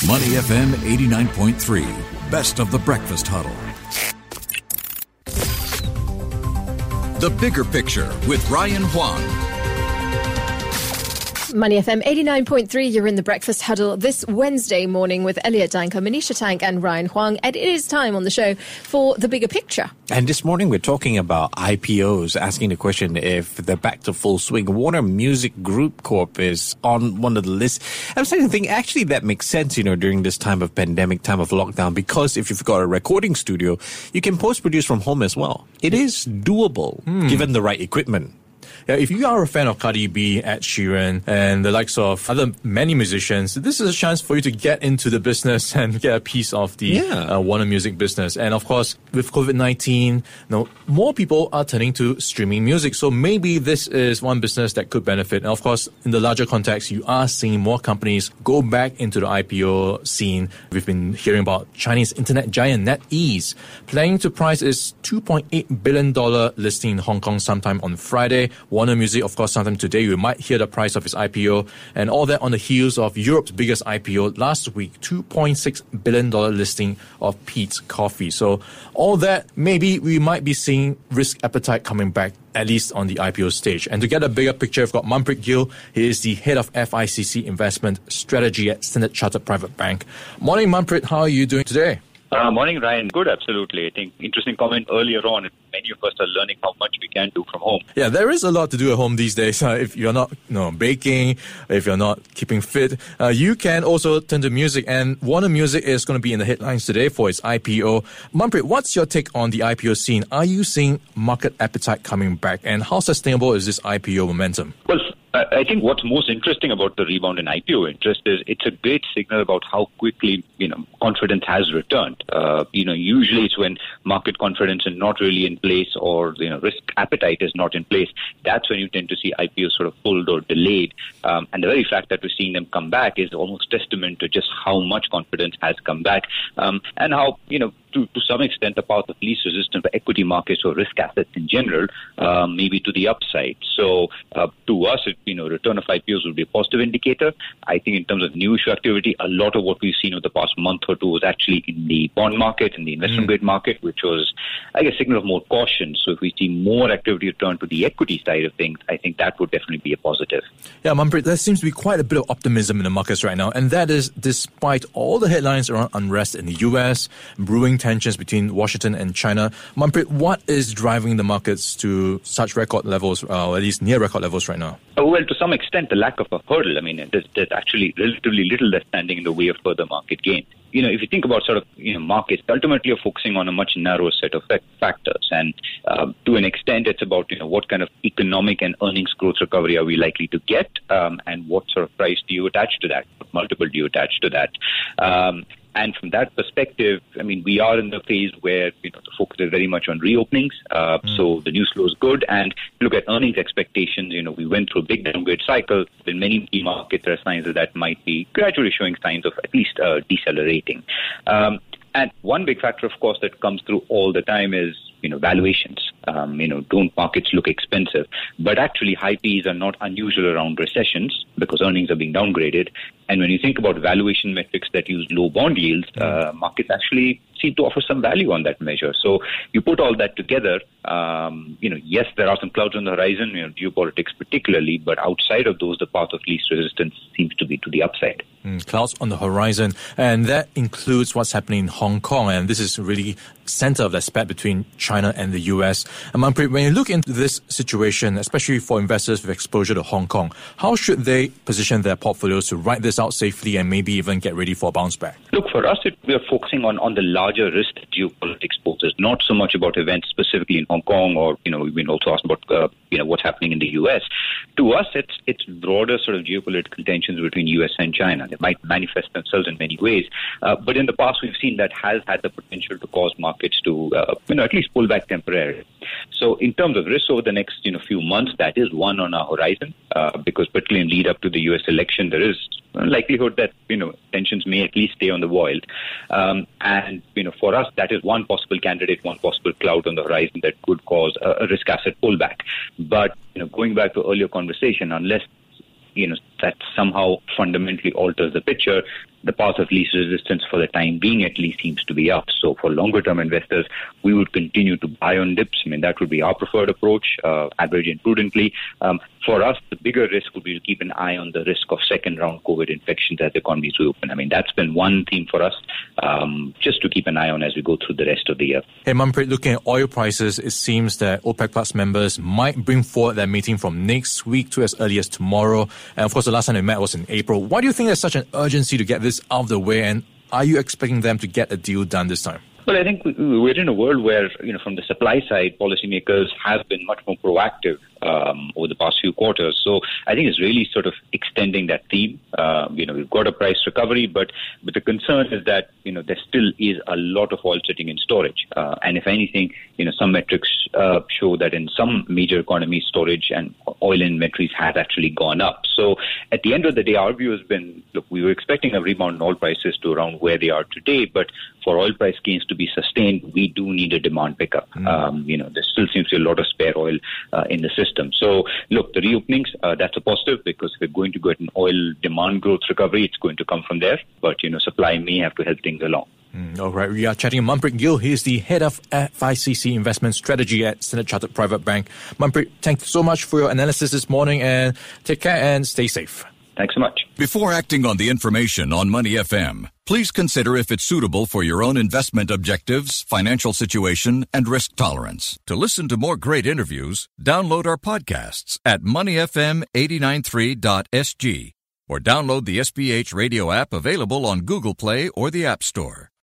Money FM 89.3, best of the breakfast huddle. The Bigger Picture with Ryan Huang. Money FM 89.3, you're in the Breakfast Huddle this Wednesday morning with Elliot Danker, Manisha Tank and Ryan Huang. And it is time on the show for The Bigger Picture. And this morning we're talking about IPOs, asking the question if they're back to full swing. Warner Music Group Corp is on one of the lists. I'm starting to think actually that makes sense, during this time of pandemic, time of lockdown, because if you've got a recording studio, you can post-produce from home as well. It is doable, given the right equipment. Yeah, if you are a fan of Cardi B, Ed Sheeran, and the likes of other many musicians, this is a chance for you to get into the business and get a piece of the Warner Music business. And of course, with COVID-19, more people are turning to streaming music. So maybe this is one business that could benefit. And of course, in the larger context, you are seeing more companies go back into the IPO scene. We've been hearing about Chinese internet giant NetEase planning to price its $2.8 billion listing in Hong Kong sometime on Friday. Warner Music, of course, sometime today, we might hear the price of its IPO, and all that on the heels of Europe's biggest IPO last week, $2.6 billion listing of Peet's Coffee. So all that, maybe we might be seeing risk appetite coming back, at least on the IPO stage. And to get a bigger picture, we've got Manpreet Gill. He is the head of FICC Investment Strategy at Standard Chartered Private Bank. Morning, Manpreet. How are you doing today? Morning, Ryan. Good, absolutely. I think interesting comment earlier on. Many of us are learning how much we can do from home. Yeah, there is a lot to do at home these days. If you're not baking, if you're not keeping fit, you can also turn to music. And Warner Music is going to be in the headlines today for its IPO. Manpreet, what's your take on the IPO scene? Are you seeing market appetite coming back? And how sustainable is this IPO momentum? Well, I think what's most interesting about the rebound in IPO interest is it's a great signal about how quickly, confidence has returned. Usually it's when market confidence is not really in place or, risk appetite is not in place. That's when you tend to see IPOs sort of pulled or delayed. And the very fact that we're seeing them come back is almost testament to just how much confidence has come back. And how, to some extent, the path of least resistance for equity markets or risk assets in general, maybe to the upside. So to us, return of IPOs would be a positive indicator. I think in terms of new issue activity, a lot of what we've seen over the past month or two was actually in the bond market, in the investment grade market, which was, I guess, a signal of more caution. So if we see more activity return to the equity side of things, I think that would definitely be a positive. Yeah, Manpreet, there seems to be quite a bit of optimism in the markets right now. And that is despite all the headlines around unrest in the US, brewing tensions between Washington and China. Manpreet, what is driving the markets to such record levels, or at least near record levels right now? Well, to some extent, the lack of a hurdle. I mean, there's actually relatively little that's standing in the way of further market gain. If you think about markets, ultimately are focusing on a much narrower set of factors. And to an extent, it's about, what kind of economic and earnings growth recovery are we likely to get, and what sort of price do you attach to that? What multiple do you attach to that? And from that perspective, I mean, we are in the phase where, the focus is very much on reopenings. So the news flow is good. And look at earnings expectations. We went through a big downgrade cycle. In many key markets, there are signs that might be gradually showing signs of at least decelerating. And one big factor, of course, that comes through all the time is, valuations. Don't markets look expensive? But actually, high Ps are not unusual around recessions because earnings are being downgraded. And when you think about valuation metrics that use low bond yields, markets actually seem to offer some value on that measure. So you put all that together, yes, there are some clouds on the horizon, geopolitics particularly, but outside of those, the path of least resistance seems to be to the upside. Clouds on the horizon. And that includes what's happening in Hong Kong. And this is really center of that spat between China and the US. And Manpreet, when you look into this situation, especially for investors with exposure to Hong Kong, how should they position their portfolios to ride this out safely and maybe even get ready for a bounce back? Look, for us, we are focusing on the larger risk geopolitics poses, not so much about events specifically in Hong Kong or, we've been also asked about, what's happening in the US. To us, it's broader sort of geopolitical tensions between US and China. They might manifest themselves in many ways. But in the past, we've seen that has had the potential to cause markets to, at least pull back temporarily. So in terms of risk over the next, few months, that is one on our horizon, because particularly in lead up to the US election, there is a likelihood that, tensions may at least stay on the boil. And, for us, that is one possible candidate, one possible cloud on the horizon that could cause a risk asset pullback. But, going back to earlier conversation, unless, that somehow fundamentally alters the picture, the path of least resistance for the time being at least seems to be up. So for longer term investors, we would continue to buy on dips. I mean, that would be our preferred approach, averaging prudently. For us, the bigger risk would be to keep an eye on the risk of second round COVID infections as the economies reopen. I mean, that's been one theme for us, just to keep an eye on as we go through the rest of the year. Hey, Manpreet, looking at oil prices, it seems that OPEC Plus members might bring forward their meeting from next week to as early as tomorrow. And of course, the last time they met was in April. Why do you think there's such an urgency to get this out of the way? And are you expecting them to get a deal done this time? Well, I think we're in a world where, from the supply side, policymakers have been much more proactive over the past few quarters. So I think it's really sort of extending that theme. We've got a price recovery, but the concern is that, there still is a lot of oil sitting in storage. And if anything, some metrics show that in some major economies, storage and oil inventories has actually gone up. So at the end of the day, our view has been, look, we were expecting a rebound in oil prices to around where they are today, but for oil price gains to be sustained, we do need a demand pickup. There still seems to be a lot of spare oil in the system. So, look, the reopenings, that's a positive because if we're going to get an oil demand growth recovery, it's going to come from there. But, supply may have to help things along. All right, we are chatting with Manpreet Gill. He is the head of FICC Investment Strategy at Standard Chartered Private Bank. Manpreet, thank you so much for your analysis this morning, and take care and stay safe. Thanks so much. Before acting on the information on Money FM, please consider if it's suitable for your own investment objectives, financial situation, and risk tolerance. To listen to more great interviews, download our podcasts at moneyfm893.sg or download the SPH radio app available on Google Play or the App Store.